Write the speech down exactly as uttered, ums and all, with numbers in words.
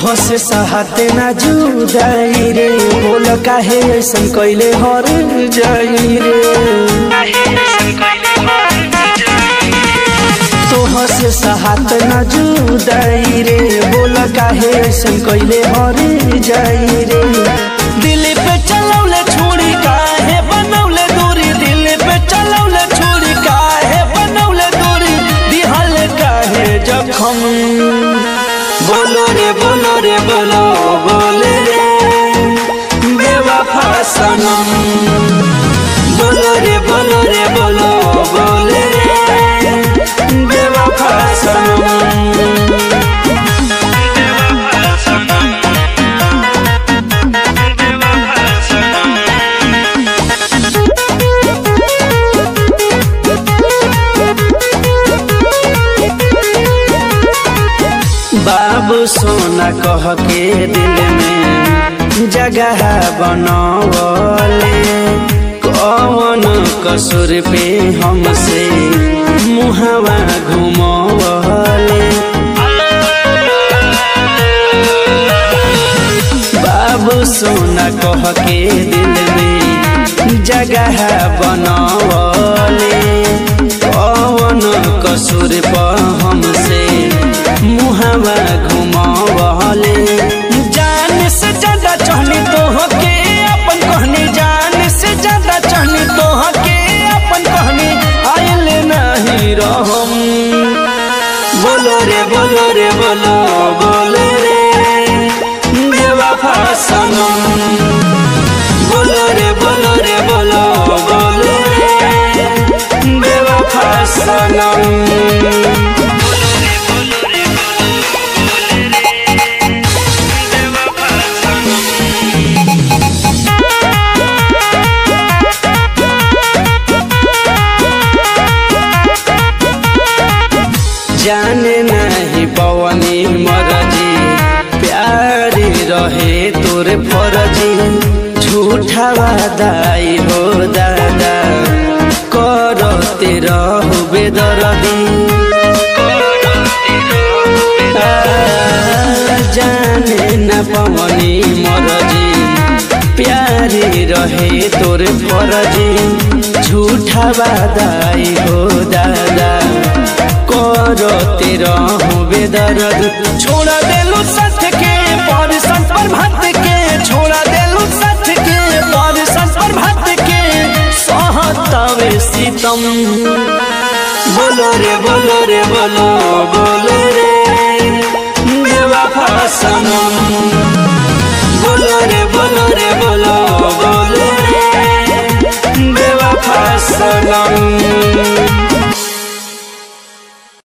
से सहते ना जुदाई रे, बोल काहे ऐसन कैले हर जाई रे। तोह से सहत ना जुदाई रे, बोल काहे ऐसन कैले हर जाई रे। दिल पे चलौले छोड़ी काहे बनौले दूरी, दिल पे चलौले छोड़ी काहे बनौले दूरी, दिहल काहे जखम। बोलो रे बोलो रे बोलो बोले रे बेवफा सनम। बोलो रे बोलो रे बोलो बोले रे बेवफा सनम। बाबू सोना कह के दिल में जगह बनवले, कौन कसूर पे हमसे मुहवा घुमवले। बाबू सोना कह के दिल में जगह बनवले, कौन कसूर पे हमसे मुहवा घुमावले। जान से ज्यादा चाहनी तो के अपन कहनी, जान से ज्यादा चाहनी तो के अपन कहनी, आयल नहीं रहम। बोलो रे बोलो रे बोलो बोले रे बेवफा सनम। बोलो रे बोलो रे बोलो बोले रे बेवफा सनम। जाने नहीं पवनी मरजी, प्यारी रहे तोरे फरजी, झूठा वादाई हो दादा करते रहु बेदर्दी। जाने न पवनी मरजी, प्यारी रहे तोरे फरजी, झूठा वादाई हो दादा करते रहूं बेदर्द। छोड़ा देलू साथ के परिसन पर भात के, छोड़ा देलू साथ के परिसन पर भात के, सहतावे सीतम। बोलो रे बोलो रे बोलो बोले रे बेवफा सनम। बोलो रे बोलो रे बोलो बोले रे बेवफा सनम।